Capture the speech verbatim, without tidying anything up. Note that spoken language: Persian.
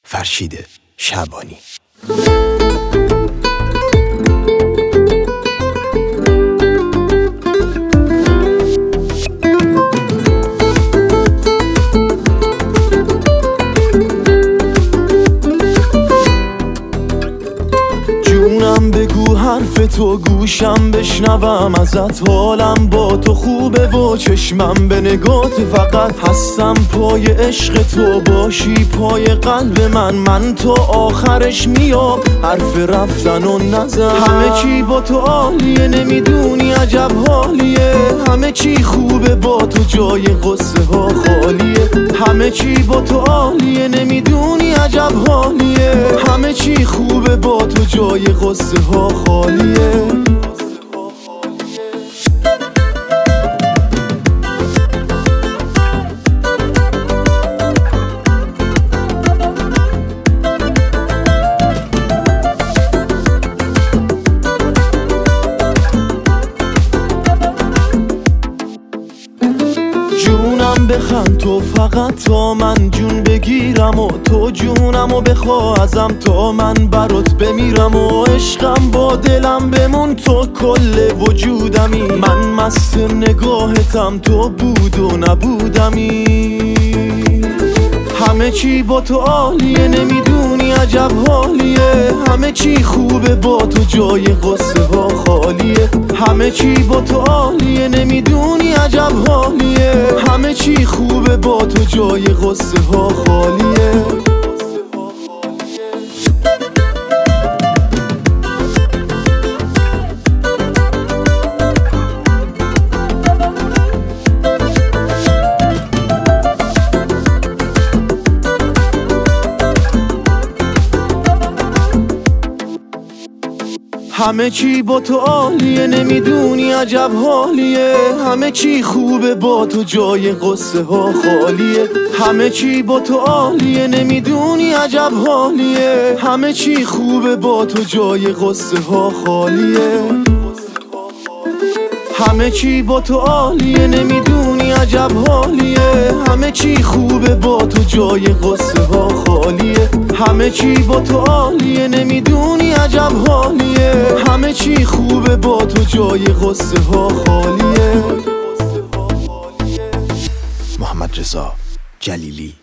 فرشید شعبانی. بگو حرف تو گوشم بشنوم ازت، حالم با تو خوبه و چشمم به نگات فقط هستم پای عشق تو، باشی پای قلب من، من تو آخرش میام حرف رفتن و نزن. همه چی با تو عالیه نمیدونی عجب حالیه، همه چی خوبه با تو جای قصه ها خالیه، همه چی با تو عالیه نمیدونی عجب حالیه، همه چی خوبه با تو جای قصه ها خالیه. جونم بخند تو فقط تا من جون بگیرم و تو جونمو بخوا ازم تا من برات بمیرم، و عشقم با دلم بمون تو کل وجودمی، من مست نگاهتم تو بود و نبودمی. همه چی با تو عالیه نمیدونی عجب حالیه، همه چی خوبه با تو جای قصه ها خالیه، همه چی با تو عالیه نمیدونی عجب حالیه، همه چی خوبه با تو جای قصه ها خالیه. همه چی با تو عالیه نمیدونی عجب حالیه، همه چی خوبه با تو جای قصه ها خالیه، همه چی با تو عالیه نمیدونی عجب حالیه، همه چی خوبه با تو جای قصه ها خالیه. همه چی با تو عالیه نمیدونی عجب حالیه، همه چی خوبه با تو جای قصه ها خالیه، همه چی با تو عالیه نمیدونی عجب حالیه، همه چی خوبه با تو جای قصه ها خالیه. محمد رضا جلیلی.